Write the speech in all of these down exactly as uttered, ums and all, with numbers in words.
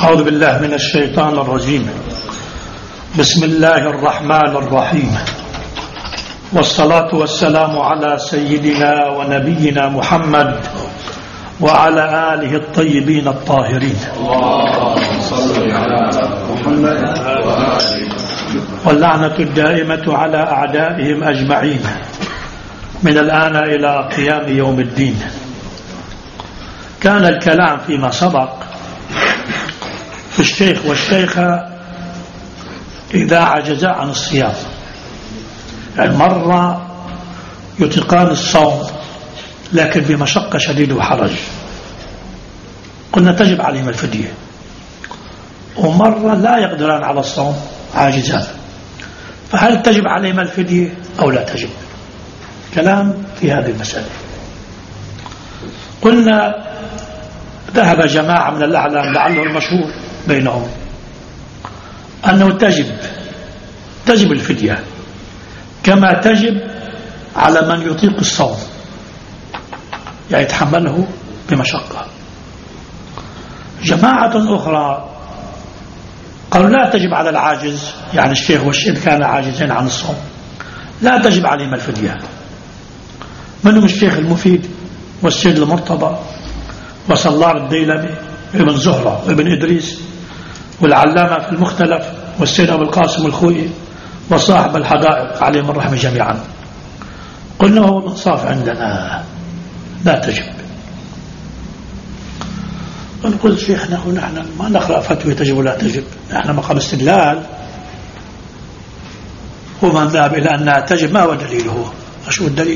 أعوذ بالله من الشيطان الرجيم. بسم الله الرحمن الرحيم، والصلاة والسلام على سيدنا ونبينا محمد وعلى آله الطيبين الطاهرين. اللهم صل على محمد واللعنة الدائمة على أعدائهم أجمعين من الآن إلى قيام يوم الدين. كان الكلام فيما سبق في الشيخ والشيخة إذا عجزا عن الصيام، يعني مرة يطيقان الصوم لكن بمشقة شديدة وحرج، قلنا تجب عليهم الفدية، ومرة لا يقدران على الصوم عاجزان، فهل تجب عليهم الفدية أو لا تجب؟ كلام في هذه المسألة. قلنا ذهب جماعة من الأعلام لعله المشهور بينهم أنه تجب تجب الفدية كما تجب على من يطيق الصوم، يعني يتحمله بمشقة. جماعة أخرى قالوا لا تجب على العاجز، يعني الشيخ والشيخ كانوا عاجزين عن الصوم لا تجب عليهم الفدية، منهم الشيخ المفيد والسيد المرتضى وصلار الديلمي وابن زهرة وابن إدريس والعلامة في المختلف والسيد أبو القاسم الخوئي وصاحب الحدائق عليهم الرحمة جميعا. قلنا هو الإنصاف عندنا لا تجب. ونقول شيخنا ونحن ما نقرأ فتوى تجب ولا تجب، نحن مقام استدلال، ومن ذهب إلى أنها تجب ما هو دليله؟ أشوف الدليل؟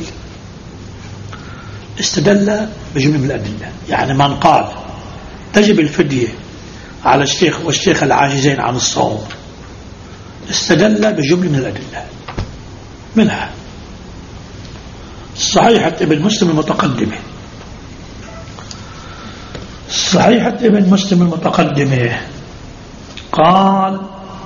استدل بجملة من الأدلة، يعني من قال تجب الفدية على الشيخ والشيخ العاجزين عن الصوم استدل بجملة من الأدلة، منها صحيحة ابن مسلم المتقدمة صحيحة ابن مسلم المتقدمة قال: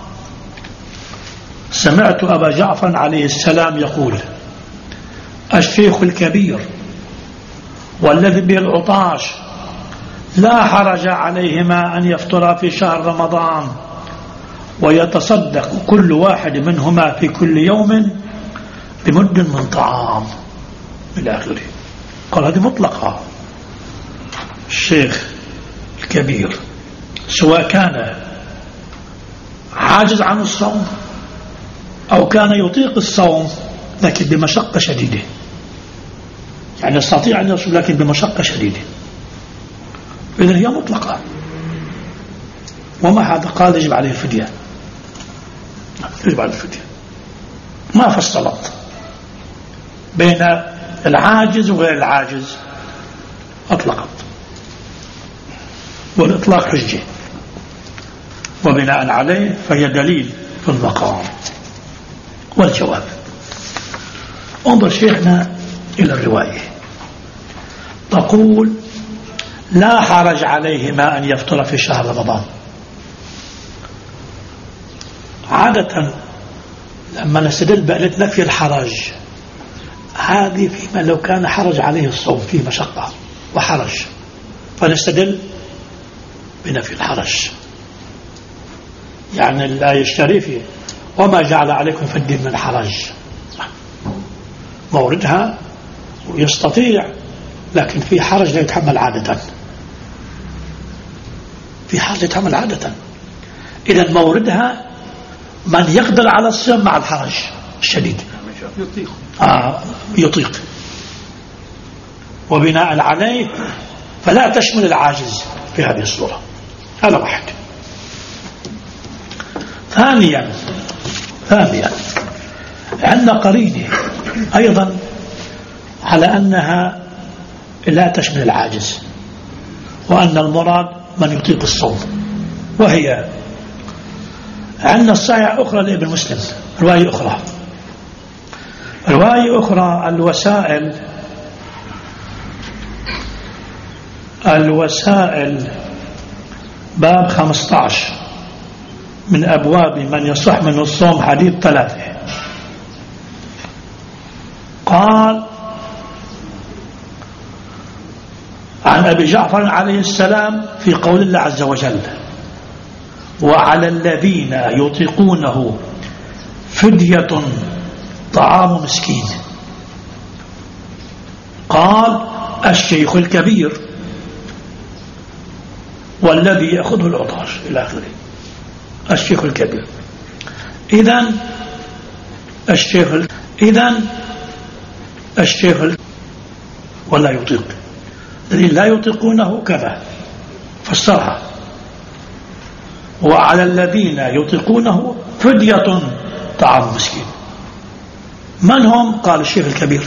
سمعت أبا جعفر عليه السلام يقول: الشيخ الكبير والذي به العطاش لا حرج عليهما أن يفطرا في شهر رمضان ويتصدق كل واحد منهما في كل يوم بمد من طعام إلى آخره. قال هذه مطلقة. الشيخ الكبير سواء كان عاجز عن الصوم أو كان يطيق الصوم لكن بمشقة شديدة، يعني يستطيع أن يصوم لكن بمشقة شديدة، إذن هي مطلقة. وما هذا قال يجب عليه الفدية، يجب عليه الفدية، ما فصلت بين العاجز وغير العاجز، أطلقت، والإطلاق حجة، وبناء عليه فهي دليل في المقام. والجواب: انظر شيخنا إلى الرواية تقول: لا حرج عليهما أن يفطر في شهر رمضان. عادة لما نستدل بقلة نفي الحرج هذه فيما لو كان حرج عليه الصوم فيه مشقة وحرج، فنستدل بنفي الحرج، يعني الآية الشريفة وما جعل عليكم في الدين من حرج، موردها ويستطيع لكن في حرج لا يتحمل عادة، في حرج يتحمل عادة. إذا موردها من يقدر على الصيام مع الحرج الشديد يطيق آه يطيق وبناء عليه فلا تشمل العاجز في هذه الصورة. هذا واحد. ثانيا ثانيا عندنا قرينة أيضا على أنها لا تشمل العاجز، وأن المراد من يطيق الصوم، وهي عندنا الصحيحة أخرى لابن مسلم، رواية أخرى رواية أخرى الوسائل الوسائل باب خمسة عشر من أبواب من يصح من الصوم، حديث ثلاثة. قال: عن أبي جعفر عليه السلام في قول الله عز وجل: وعلى الذين يطيقونه فدية طعام مسكين. قال الشيخ الكبير والذي يأخذه العطاش إلى آخره. الشيخ الكبير إذن الشيخ إذن الشيخ ولا يطيق، الذين لا يطيقونه كذا فسرها. وعلى الذين يطيقونه فدية طعام مسكين. من هم؟ قال الشيخ الكبير.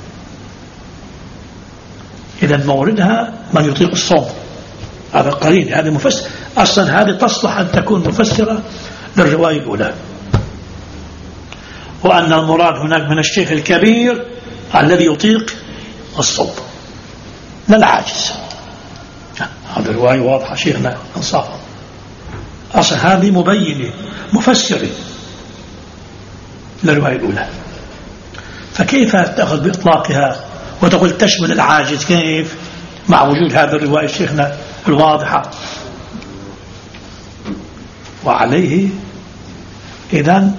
إذن موردها من يطيق الصوم. هذا قليل، هذا مفسر أصلا، هذه تصلح أن تكون مفسرة للرواية الأولى. وأن المراد هناك من الشيخ الكبير الذي يطيق الصوم لا العاجز. هذه الرواية واضحة شيخنا انصافا، أصلا هذه مبينة مفسرة للرواية الأولى. فكيف تأخذ بإطلاقها وتقول تشمل العاجز؟ كيف مع وجود هذه الرواية شيخنا الواضحة؟ وعليه إذن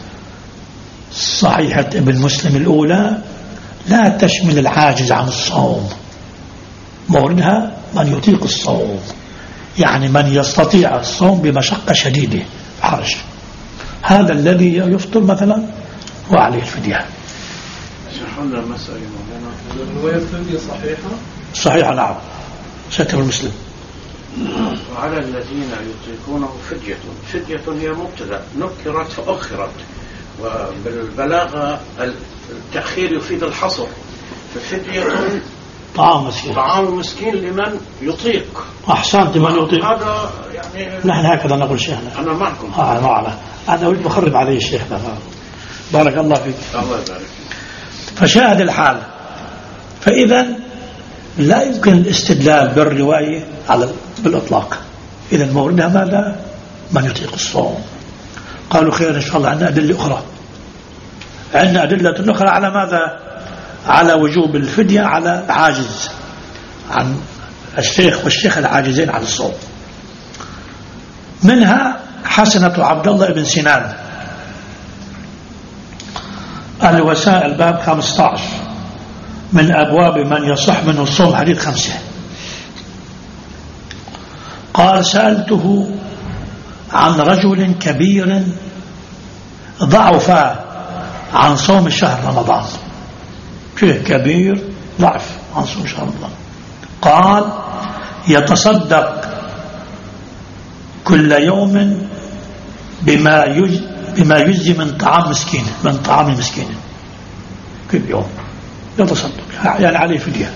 صحيحة ابن مسلم الأولى لا تشمل العاجز عن الصوم، موردها من يطيق الصوم، يعني من يستطيع الصوم بمشقة شديدة حرج، هذا الذي يفطر مثلا وعليه الفدية. شرحنا المسألة مولانا، الرواية الفدية صحيحة؟ صحيحة نعم، ستر المسلم. وعلى الذين يطيقونه فدية. فدية هي مبتدأ نكرت فأخرت، وبالبلاغة التأخير يفيد الحصر. ففدية طعام مسكين، طعام مسكين لمن يطيق. أحسنت، من يطيق. هذا يعني نحن هكذا نقول شيخنا. أنا معكم. آه معنا. أنا أريد أخرب عليه شيخنا. بارك الله فيك. الله يبارك. فشاهد الحال. فإذا لا يمكن الاستدلال بالرواية على بالإطلاق. إذا موردها ماذا؟ من يطيق الصوم. قالوا خير إن شاء الله، عندنا أدلة أخرى، عندنا أدلة أخرى على ماذا؟ على وجوب الفدية على العاجز عن الشيخ والشيخ العاجزين عن الصوم. منها حسنة عبد الله بن سنان، الوسائل باب خمسة عشر من أبواب من يصح منه الصوم، حديث خمسة. قال سألته عن رجل كبير ضعف عن صوم شهر رمضان. شيخ كبير ضعف عن صوم شهر رمضان. قال يتصدق كل يوم بما يجزي بما يجزي من طعام مسكين، من طعام مسكين كل يوم يتصدق، يعني عليه فدية.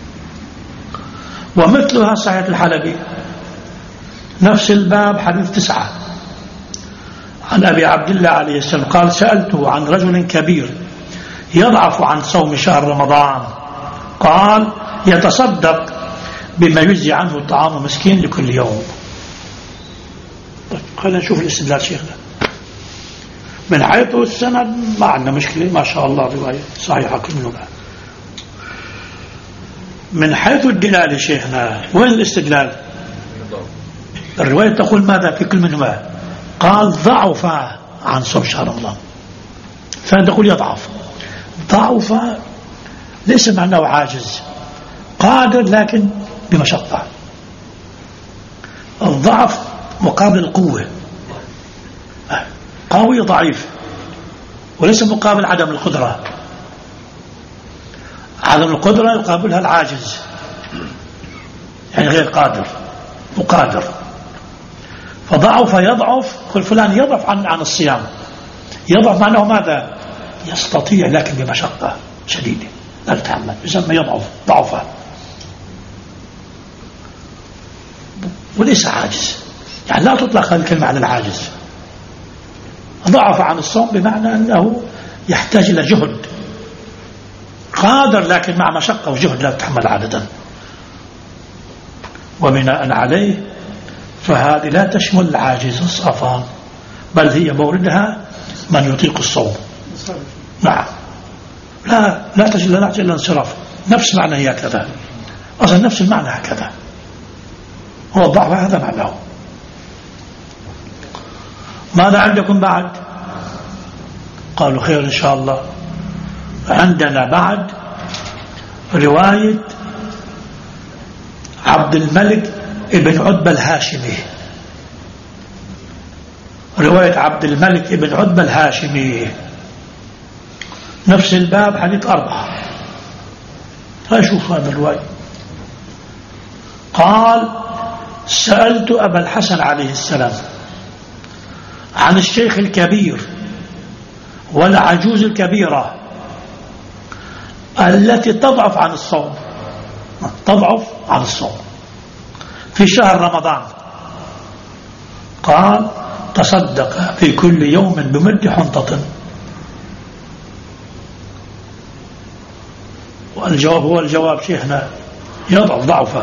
ومثلها صحيح الحلبي نفس الباب حديث تسعة عن أبي عبد الله عليه السلام قال سألته عن رجل كبير يضعف عن صوم شهر رمضان، قال يتصدق بما يجزي عنه طعام مسكين لكل يوم. طيب خلينا نشوف الاستدلال شيخنا. من حيث السند ما عندنا مشكلة، ما شاء الله رواية صحيحة كل منها. من حيث الدلالة شيخنا وين الاستدلال؟ الرواية تقول ماذا في كل منهما؟ قال ضعف عن صوم شهر رمضان، ثاني تقول يضعف. ضعف ليس معناه عاجز، قادر لكن بمشقة. الضعف مقابل القوة، قوي ضعيف، وليس مقابل عدم القدرة. عدم القدرة يقابلها العاجز، يعني غير قادر وقادر. فضعف يضعف، كل فلان يضعف عن عن الصيام. يضعف معناه ماذا؟ يستطيع لكن بمشقة شديدة لا يتحمل، يسمى يضعف ضعفه، وليس عاجز. يعني لا تطلق هذه الكلمة على العاجز. ضعف عن الصوم بمعنى أنه يحتاج إلى جهد، قادر لكن مع مشقة وجهد لا تتحمل عادة. وبناء عليه فهذه لا تشمل العاجز الصافان، بل هي موردها من يطيق الصوم. نعم، لا لا تجد لا تجد الانصراف، نفس معنى هي كذا، أصلا نفس المعنى هكذا، هو الضعف هذا معناه. ماذا عندكم بعد؟ قالوا خير إن شاء الله. عندنا بعد رواية عبد الملك ابن عتبة الهاشمي، رواية عبد الملك ابن عتبة الهاشمي، نفس الباب، حديث أربعة. أشوف هذا الرواية. قال سألت أبا الحسن عليه السلام عن الشيخ الكبير والعجوز الكبيرة التي تضعف عن الصوم، تضعف عن الصوم في شهر رمضان. قال تصدق في كل يوم بمد حنطة. والجواب هو الجواب شيخنا، يضعف ضعفه.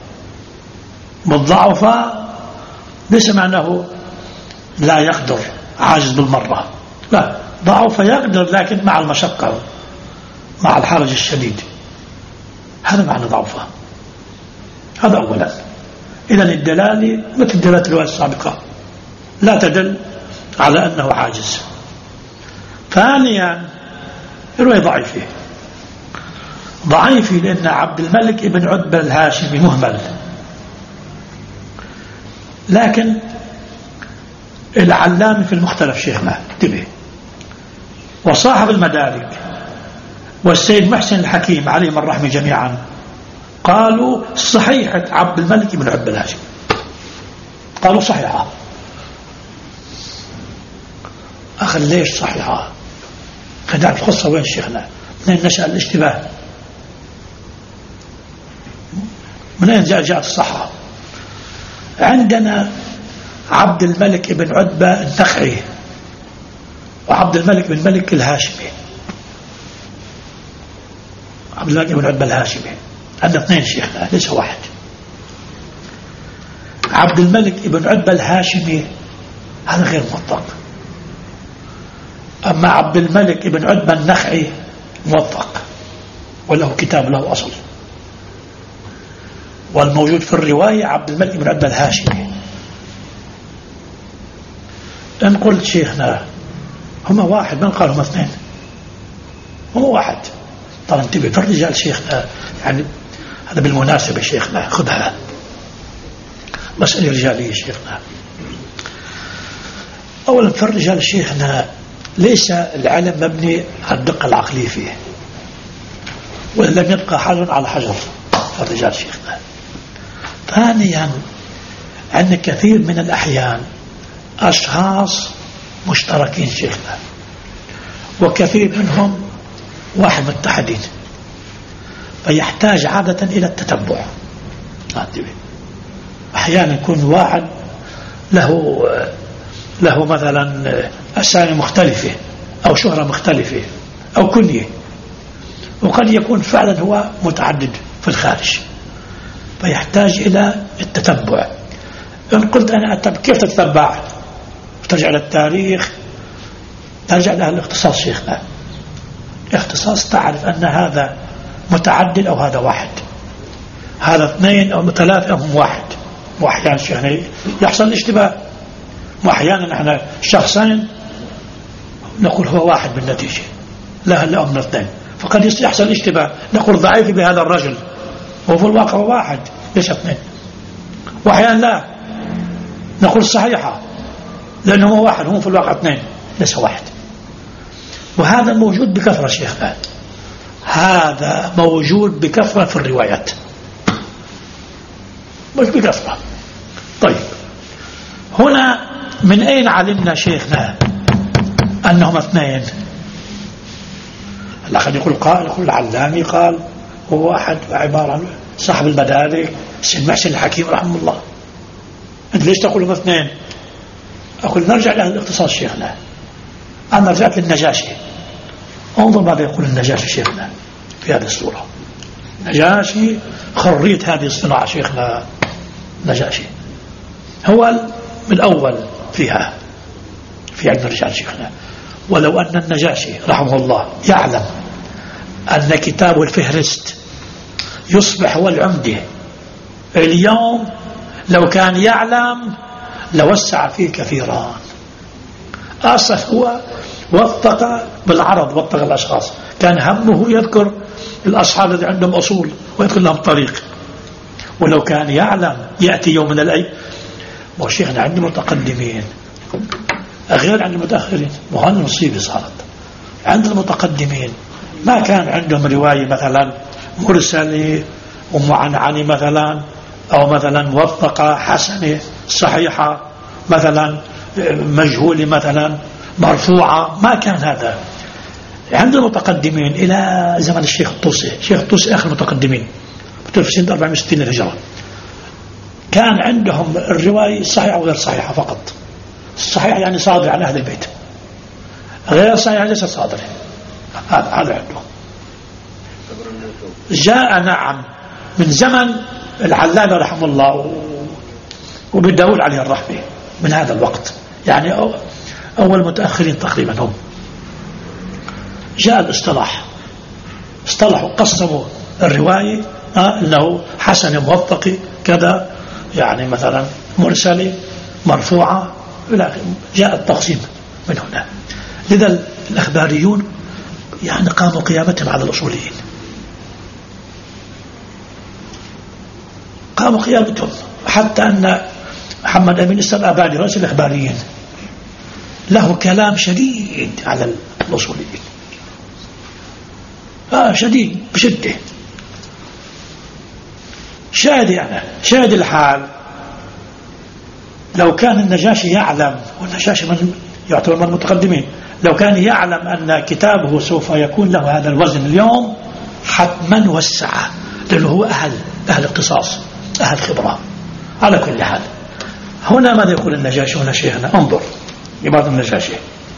بالضعفة ليس معناه لا يقدر، عاجز بالمرة، لا، ضعف يقدر لكن مع المشقة، مع الحرج الشديد، هذا معنى ضعفه. هذا أولا. إذن الدلالة مثل دلالة الرواية السابقة، لا تدل على أنه عاجز. ثانيا الرواية ضعيفة، ضعيفة لأن عبد الملك ابن عتبة الهاشمي مهمل، لكن العلامة في المختلف شيخنا انتبه، وصاحب المدارك والسيد محسن الحكيم عليهم الرحمة جميعا قالوا صحيحة عبد الملك ابن عتبة الهاشمي، قالوا صحيحة. أخي ليش صحيحة؟ خدعت القصة وين شيخنا؟ منين نشأ الاشتباه؟ منين جاءت الصحة؟ عندنا عبد الملك بن عتبة النخعي وعبد الملك بن ملك الهاشمي. عبد الملك بن عتبة الهاشمي عندنا اثنين شيخنا ليس واحد. عبد الملك بن عتبة الهاشمي هذا غير موثق، أما عبد الملك بن عتبة النخعي موثق وله كتاب له أصل، والموجود في الرواية عبد الملك بن عتبة الهاشمي. إن قلت شيخنا هما واحد، من قال هما اثنين؟ هو واحد. طبعا انتبه في الرجال شيخنا، يعني هذا بالمناسبة شيخنا خذها مسألة رجالية شيخنا. أولا في الرجال شيخنا ليس العلم مبني على الدقة العقلية فيه، ولم يبقى حجر على حجر في الرجال شيخنا. ثانيا أن كثير من الأحيان أشخاص مشتركين شيخنا، وكثير منهم واحد متحدين، فيحتاج عادة إلى التتبع. أحيانا يكون واحد له له مثلا أسامي مختلفة أو شهرة مختلفة أو كنية، وقد يكون فعلا هو متعدد في الخارج، فيحتاج إلى التتبع. إن قلت أنا أتبع، كيف تتبع؟ ترجع للتاريخ، ترجع لها الاختصاص شيخنا. اختصاص تعرف أن هذا متعدد أو هذا واحد، هذا اثنين أو ثلاثة أو هم واحد. وأحيانا شيخنا يحصل الاشتباه، وأحيانا نحن شخصين نقول هو واحد بالنتيجة، لا هلا من اثنين، فقد يحصل الاشتباه، نقول ضعيف بهذا الرجل وفي الواقع واحد ليس اثنين. وأحيانا لا، نقول صحيحة لأنه هو واحد، هم في الواقع اثنين ليس واحد. وهذا موجود بكثرة شيخنا، هذا موجود بكثرة في الروايات، مش بكثرة. طيب هنا من أين علمنا شيخنا أنهم اثنين؟ الأخذ يقول قال، يقول العلامي قال هو واحد، عبارة عن صاحب المدارك سيد محسن الحكيم رحمه الله. أنت ليش تقول هم اثنين؟ أقول نرجع لهذا الاختصاص شيخنا. أنا رجعت للنجاشي، انظر ماذا يقول النجاشي شيخنا في هذه الصورة. نجاشي خريت هذه الصناعة شيخنا، نجاشي هو الأول فيها في علم الرجال شيخنا. ولو أن النجاشي رحمه الله يعلم أن كتابه الفهرست يصبح هو العمدة اليوم، لو كان يعلم لوسع فيه كثيرا، أصلا هو وثق بالعرض، وثق الأشخاص، كان همه يذكر الأصحاب الذي عندهم أصول ويذكر لهم طريق. ولو كان يعلم يأتي يوم من الأيام، وشيخنا عند متقدمين غير عند المتأخرين، وهذا مصيبة صارت. عند المتقدمين ما كان عندهم رواية مثلا مرسلة ومعنعنة مثلا، أو مثلا موثقة حسنة صحيحة مثلا مجهولة مثلا مرفوعة، ما كان هذا. عند المتقدمين إلى زمن الشيخ الطوسي، الشيخ الطوسي آخر المتقدمين في سنة أربعمائة وستين للهجرة، كان عندهم الرواية صحيحة وغير صحيحة فقط. الصحيح يعني صادر عن أهل البيت، غير صحيح ليس صادر، هذا هذا عندهم. جاء نعم من زمن العلامة رحمه الله وبالداول عليه الرحمة من هذا الوقت، يعني أول متأخرين تقريبا هم. جاء الاصطلاح، اصطلحوا قسموا الرواية آه انه حسن موثق كذا، يعني مثلا مرسلة مرفوعة، جاء التقسيم من هنا. لذا الأخباريون يعني قاموا قيامتهم على الأصوليين، قاموا قيامتهم، حتى أن محمد أمين السباباني رئيس الأخباريين له كلام شديد على الأصوليين، آه شديد بشدة. شاهد يعني شاهد الحال، لو كان النجاشي يعلم، والنجاشي من يعتبر من المتقدمين، لو كان يعلم أن كتابه سوف يكون له هذا الوزن اليوم حتما وسعه، لأنه هو أهل أهل اختصاص أهل خبرة. على كل حال هنا ماذا يقول النجاشي؟ هنا شيخنا انظر لبعض النجاشي.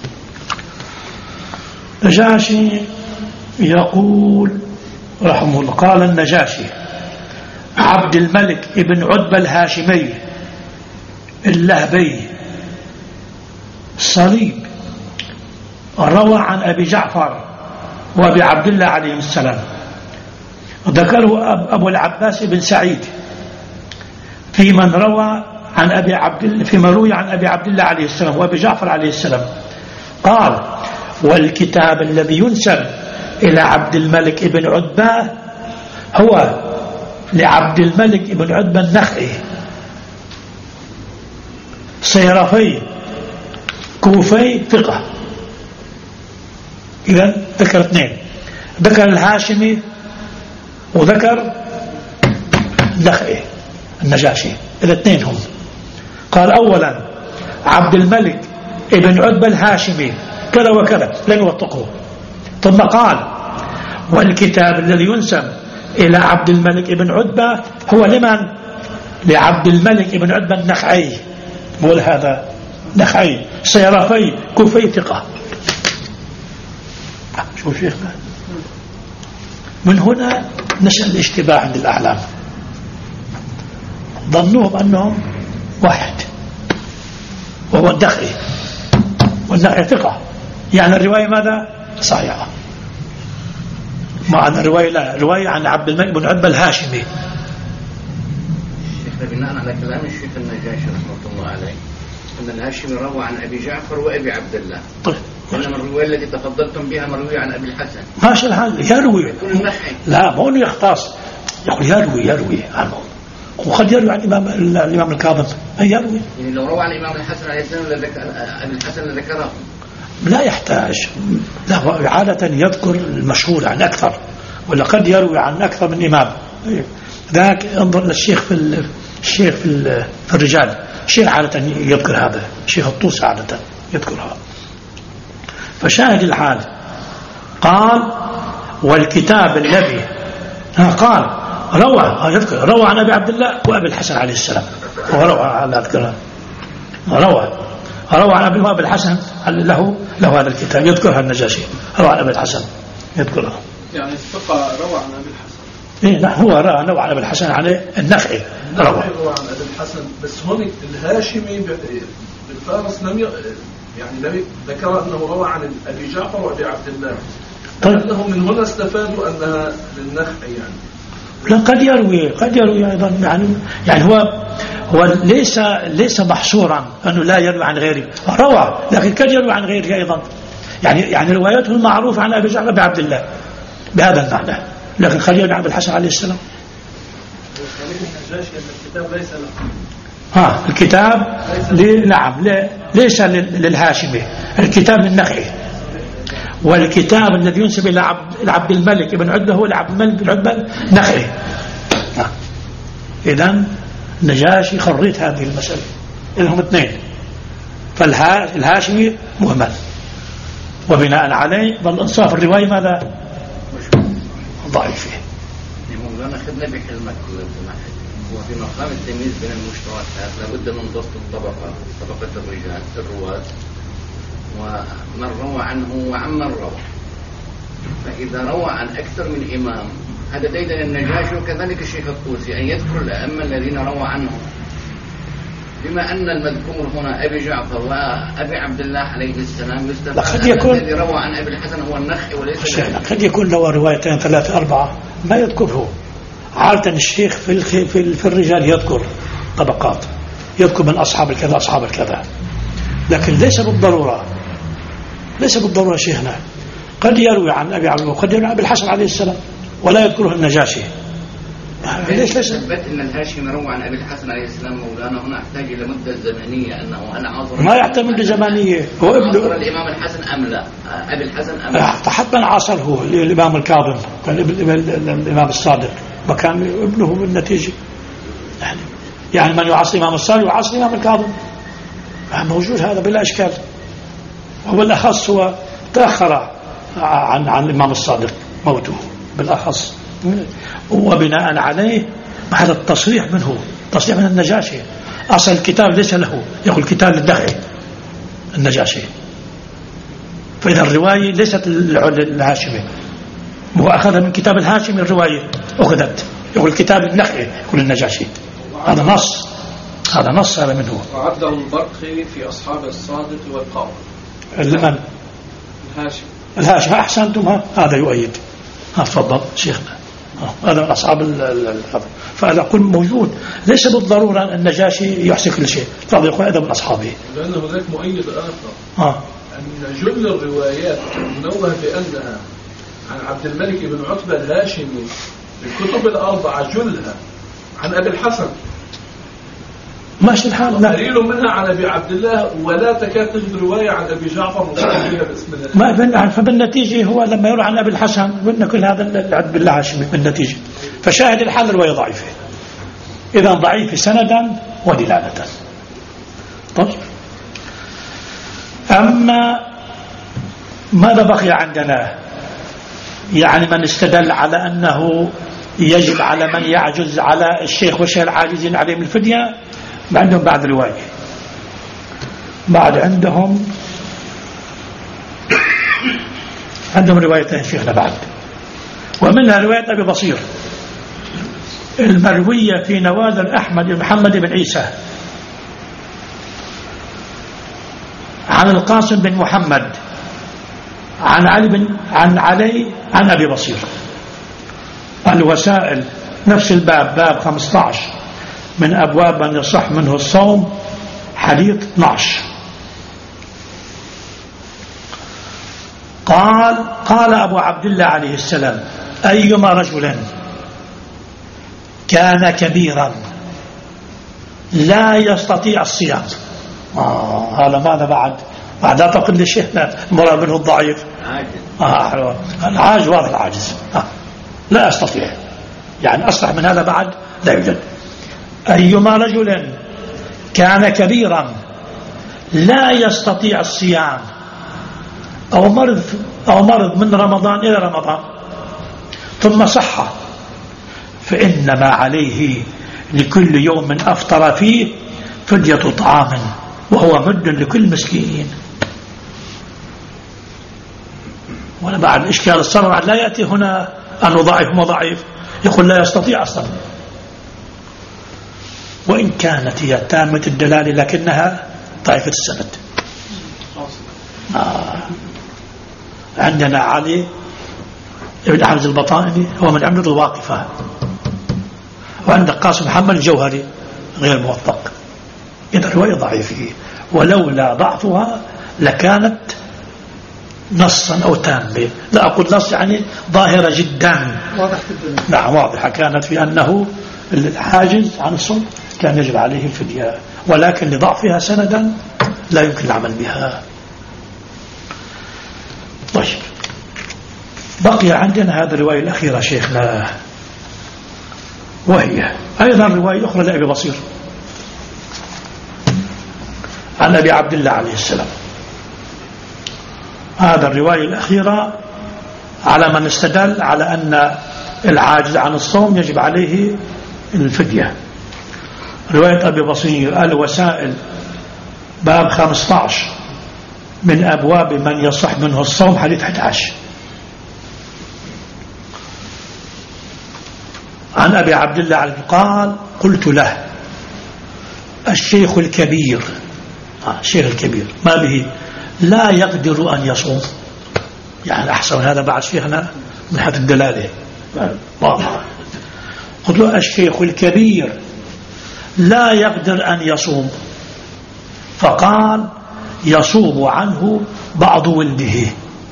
النجاشي يقول رحمه الله، قال النجاشي: عبد الملك ابن عتبة الهاشمي اللهبي الصليب روى عن أبي جعفر وأبي عبد الله عليه السلام، ذكره أبو العباس بن سعيد في من روى عن أبي عبد فيما روي عن أبي عبد الله عليه السلام وأبي جعفر عليه السلام. قال: والكتاب الذي ينسب إلى عبد الملك ابن عتبة هو لعبد الملك ابن عتبة النخعي صيرفي كوفي ثقة. إذن ذكر اثنين، ذكر الهاشمي وذكر النخعي النجاشي، الاثنين هم. قال: أولا عبد الملك ابن عتبة الهاشمي كذا وكذا، لم يوثقه. ثم قال: والكتاب الذي ينسب إلى عبد الملك ابن عتبة هو لمن؟ لعبد الملك ابن عتبة النخعي، بقول هذا نخعي صيرفي كوفي ثقة. شو شيخنا؟ من هنا نشأ الاشتباه عند الأعلام، ظنوهم أنهم واحد وهو الدخعي، والنخعي ثقة، يعني الرواية ماذا؟ صحيحة. معنى الرواية لا، رواية عن عبد الملك بن عتبة الهاشمي. شيخنا بناء على كلام الشيخ النجاشي رحمه الله عليه أن الهاشمي روى عن أبي جعفر وأبي عبد الله، طيب إنما الرواية التي تفضلتم بها مروي عن أبي الحسن. ماشي الحال، يروي لا ما هو يختص، يقول يروي يروي عنه، وقد يروي عن الإمام الإمام الكاظم يروي. يعني لو روى عن الإمام الحسن عليه السلام أبي الحسن لذكره، لا يحتاج، لا عادة يذكر المشهور عن أكثر، ولا قد يروي عن أكثر من إمام. ذاك انظر للشيخ في الشيخ في, في الرجال، الشيخ عادة يذكر هذا، الشيخ الطوسي عادة يذكرها. فشاهد الحال قال: والكتاب الذي قال روى يذكر روى عن أبي عبد الله وأبي الحسن عليه السلام، وروى على أذكره روى روى عن أبي أبي الحسن له له هذا الكتاب يذكرها النجاشي، روى عن أبي الحسن يذكرها، يعني الثقة روى عن أبي الحسن. إيه لا هو روى عن أبي الحسن عن النخعي روى روى عن أبي الحسن، بس هون الهاشمي بالفارس لم يعني لم ذكر أنه روى عن أبي جعفر وأبي عبد الله، لأنه من هنا استفادوا أنها للنخعي يعني. لا قد يروي قد يروي أيضا يعني يعني هو هو ليس ليس محصورا أنه لا يروي عن غيره، روى لكن كان يروي عن غيره أيضا، يعني يعني روايته المعروفة عن أبي جعفر أبي عبد الله بهذا المعنى، لكن خلينا نعم الحسن عليه السلام. الكتاب ليس له. ها الكتاب نعم ليس للهاشمي، الكتاب للنخعي، والكتاب الذي ينسب إلى عبد, عبد الملك بن عتبة هو لعبد الملك بن عتبة النخعي. إذن نجاشي خريت هذه المسألة، إنهم اثنين، فالهاشمي مهمل، وبناء عليه بالإنصاف الرواية ماذا ضعيف فيه. مولانا أخذنا بكلمة وفي مقام التمييز بين المشتركات لابد من ضبط الطبقة، طبقة الرجال الرواة ومن روى عنه وعمن روى. فإذا روى عن أكثر من إمام هذا ديدن النجاشي، وكذلك الشيخ الطوسي أن يذكر الأئمة الذين روى عنهم، بما أن المذكور هنا أبي جعفر وأبي عبد الله عليه السلام يستفاد أن الذي روى عن أبي الحسن هو النخعي وليس قد يكون له روايتين ثلاثة أربعة ما يذكره. عادة الشيخ في في في الرجال يذكر طبقات، يذكر من أصحاب الكذا أصحاب الكذا، لكن ليس بالضرورة ليس بالضرورة شيخنا قد يروي عن أبي عبد الله وقد يروي عن أبي الحسن عليه السلام ولا يذكره النجاشي. ليش ليش ثبت ان الهاشمي روى عن ابي الحسن عليه السلام مولانا هنا احتاج الى مده زمنيه، انه هل عاصر ما يحتاج مده زمنيه، هو ابن الامام الحسن ام لا ابي الحسن ام لا؟ حتى عاصره الامام الكاظم، كان ابن الامام الصادق وكان ابنه بالنتيجه، يعني يعني من يعاصر الامام الصادق يعاصر الامام الكاظم، موجود هذا بلا اشكال. وبالاخص هو تاخر عن عن الامام الصادق موته بالاخص، وبناء عليه هذا التصريح منه، تصريح من النجاشي. أصل الكتاب ليس له، يقول الكتاب للنخعي النجاشي، فإذا الرواية ليست للهاشمي، هو أخذ من كتاب الهاشمي الرواية أخذت، يقول الكتاب للنخعي يقول النجاشي. هذا نص، هذا نص هذا منه. وعده البرقي في أصحاب الصادق والقاضي. لمن؟ الهاشمي. الهاشمي أحسنتم، هذا يؤيد. تفضل شيخنا، هذا من أصحاب الحضر. فأنا أقول موجود، ليس بالضرورة النجاشي يحسن كل شيء، فهذا يقول هذا من أصحابه. لأن هناك مؤيد آخر آه. أن جل الروايات منوه بأنها عن عبد الملك بن عتبة الهاشمي الكتب الأربعة جلها عن أبي الحسن ماشي الحال. دليل منها عن أبي عبد الله، ولا تكاد تجد رواية عن أبي جعفر مصنفها باسم الله. ما فبالنتيجة هو لما يروح عن أبي الحسن قلنا كل هذا العبد بالله هاشمي بالنتيجة، فشاهد الحال رواية ضعيفة، إذا ضعيف سندا ودلالة. طيب، أما ماذا بقي عندنا؟ يعني من استدل على أنه يجب على من يعجز على الشيخ والشيخ العاجزين عليهم الفدية، عندهم بعد رواية، بعد عندهم عندهم روايتين شيخنا بعد، ومنها رواية أبي بصير المروية في نوادر أحمد بن محمد بن عيسى عن القاسم بن محمد عن علي بن عن علي عن أبي بصير. الوسائل نفس الباب، باب خمسة عشر من أبواب من يصح منه الصوم، حديث اثني عشر. قال قال أبو عبد الله عليه السلام: أيما رجل كان كبيرا لا يستطيع الصيام. آه هذا ماذا بعد؟ بعد أعتقد لشيخنا مراد منه الضعيف، آه العاجز واضح العاجز، آه لا يستطيع، يعني أصلح من هذا بعد لا يوجد. أيما رجل كان كبيرا لا يستطيع الصيام أو مرض أو مرض من رمضان إلى رمضان ثم صح، فإنما عليه لكل يوم أفطر فيه فدية طعام وهو مد لكل مسكين. ولا بعد إشكال الصرع لا يأتي هنا أنه ضعيف وضعيف، يقول لا يستطيع أصلا، وإن كانت هي تامة الدلالة لكنها ضعيفة السند. آه. عندنا علي ابن أحمد البطائني هو من عمر الواقفة، وعندك قاسم محمد الجوهري غير موثق. إذا الرواية ضعيفة، ولولا ضعفها لكانت نصا أو تامة. لا أقول نص يعني ظاهرة جدا واضح جدا. نعم واضحة كانت في أنه الحاجز عن الصوم كان يجب عليه الفدية، ولكن لضعفها سندا لا يمكن العمل بها. طيب بقي عندنا هذه الرواية الأخيرة شيخنا، وهي أيضا رواية أخرى لأبي بصير عن أبي عبد الله عليه السلام. هذا الرواية الأخيرة على من استدل على أن العاجز عن الصوم يجب عليه الفدية. رواية أبي بصير الوسائل باب خمسة عشر من أبواب من يصح منه الصوم حديث أحد عشر. عن أبي عبد الله قال قلت له الشيخ الكبير، آه الشيخ الكبير ما به لا يقدر أن يصوم، يعني أحسن هذا بعد شيخنا من حيث الدلالة. قلت له الشيخ الكبير لا يقدر أن يصوم، فقال يصوم عنه بعض ولده.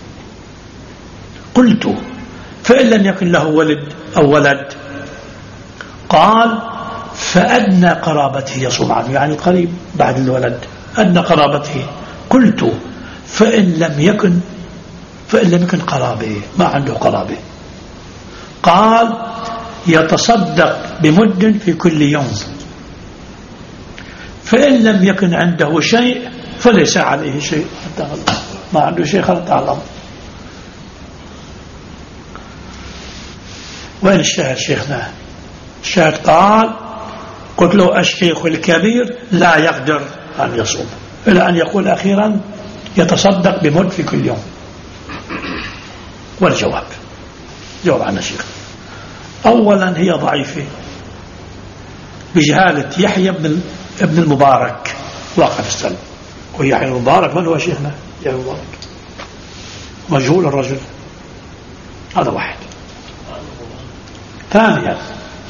قلت فإن لم يكن له ولد أو ولد؟ قال فأدنى قرابته يصوم عنه، يعني قريب بعد الولد أدنى قرابته. قلت فإن لم يكن فإن لم يكن قرابه، ما عنده قرابه؟ قال يتصدق بمد في كل يوم، فإن لم يكن عنده شيء فليس عليه شيء. ما عنده شيء خلط تعلم. وين الشاهد شيخنا؟ الشاهد قال قلت له الشيخ الكبير لا يقدر أن يصوم، إلى أن يقول أخيرا يتصدق بمد في كل يوم. والجواب جواب عن الشيخ أولا هي ضعيفة بجهالة يحيى بن ابن المبارك واقع في السلم. ويحيى المبارك من هو شيخنا؟ يحيى المبارك مجهول الرجل، هذا واحد. ثانيا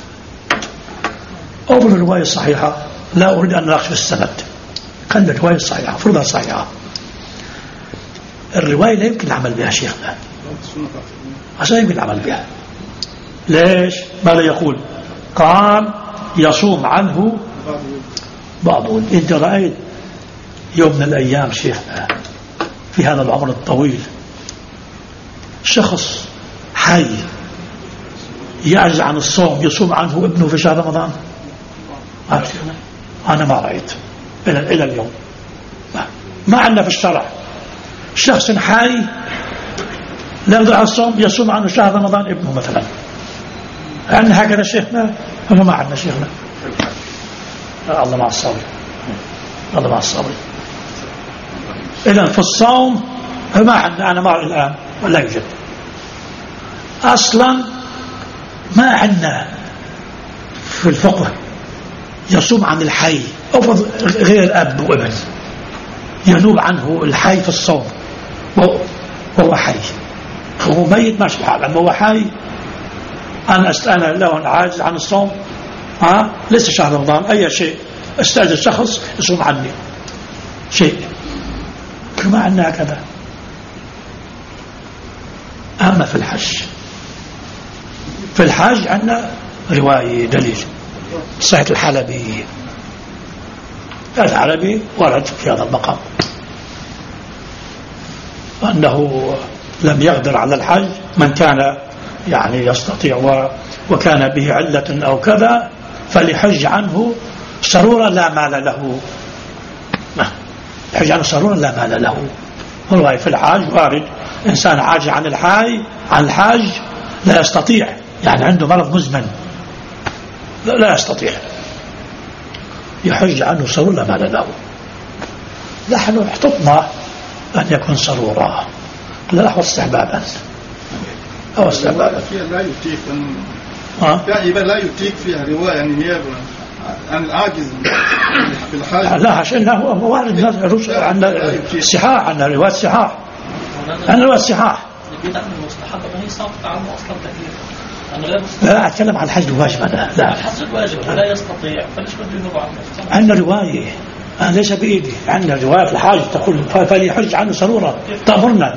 أول الرواية الصحيحة لا أريد أن نناقش في السند، خلي الرواية الصحيحة فرضها صحيحة. الرواية لا يمكن العمل بها شيخنا، عشان يمكن العمل بها. ليش؟ ماذا يقول؟ قال يصوم عنه بعضهم. انت رأيت يوم من الأيام شيخنا في هذا العمر الطويل شخص حي يعجز عن الصوم يصوم عنه ابنه في شهر رمضان؟ أنا ما رأيت إلى إلى اليوم. ما عندنا في الشرع شخص حي لا يقدر على الصوم يصوم عنه شهر رمضان ابنه مثلا. عندنا هكذا شيخنا؟ ولا ما عندنا شيخنا؟ الله مع الصبر، الله مع الصبر. إذن في الصوم ما عندنا، أنا ما الآن ولا يوجد أصلا. ما عندنا في الفقه يصوم عن الحي أو غير أب وابن ينوب عنه الحي في الصوم وهو حي، هو ميت ماشي الحال، أما هو حي أنا أستأنا له عاجز عن الصوم ها ليس شهر رمضان أي شيء استأجر شخص يصوم عني شيء، كما عندنا كذا. أما في الحج، في الحج عندنا رواية دليل صحيح الحلبي، الحلبي ورد في هذا المقام أنه لم يقدر على الحج من كان يعني يستطيع وكان به علة أو كذا فليحج عنه سرورا لا مال له، يحج عنه سرورا لا مال له. والله في الحاج وارد إنسان عاجز عن الحاج عن الحاج لا يستطيع، يعني عنده مرض مزمن لا, لا يستطيع يحج عنه سرورا لا مال له. نحن احتطنا أن يكون سرورا لا نحو استحبابا أو استحبابا لا يتيك يعني لا يتيك فيها رواية يعني هي عن العاجز في الحاج لا عشان هو وارد عن الصحاح، عن رواية الصحاح، عن رواية الصحاح البدع المستحبة ما هي ساقطة عنه أصلا تكليفا. لا أتكلم عن الحج الواجب أنا. لا الحج الواجب لا يستطيع فليش بده ينوب عنه. عندنا رواية أنا ليس بإيدي، عندنا رواية في الحاج تقول فليحج عنه سرورة تأمرنا.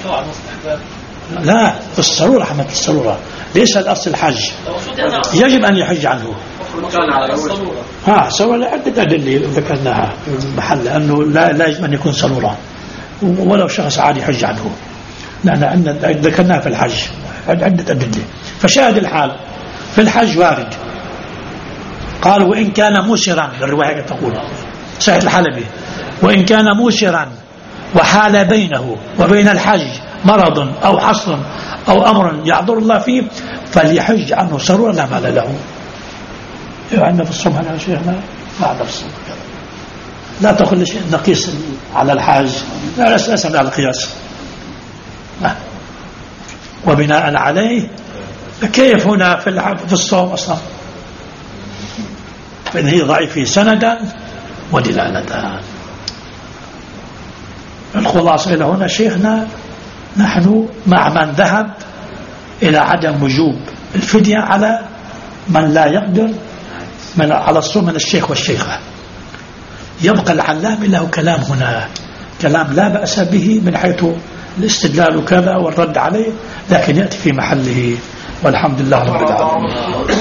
لا السرورة حمد السرورة ليس الأصل الحج، يجب أن يحج عنه. ها سرورة عدة أدلة ذكرناها في المحل أنه لا لا يجب أن يكون سرورة ولو شخص عادي يحج عنه، لأن عندنا ذكرناها في الحج عدة أدلة. فشاهد الحال في الحج وارد، قال وإن كان موسرا، الرواية تقول سعد الحلبي وإن كان موسرا وحال بينه وبين الحج مرض أو حصر أو أمر يعذر الله فيه فليحج عنه سرورا لا مال له. عندنا في الصوم هنا شيخنا ما عندنا في الصوم لا تأخذ شيء نقيس على الحاج، لا أسأل على القياس. وبناء عليه كيف هنا في في الصوم أصلا؟ فإن هي ضعيفة سندا ودلالتان. الخلاصة إلى هنا شيخنا نحن مع من ذهب إلى عدم وجوب الفدية على من لا يقدر من على الصوم من الشيخ والشيخة. يبقى العلام له كلام هنا، كلام لا بأس به من حيث الاستدلال وكذا والرد عليه، لكن يأتي في محله والحمد لله رب العالمين.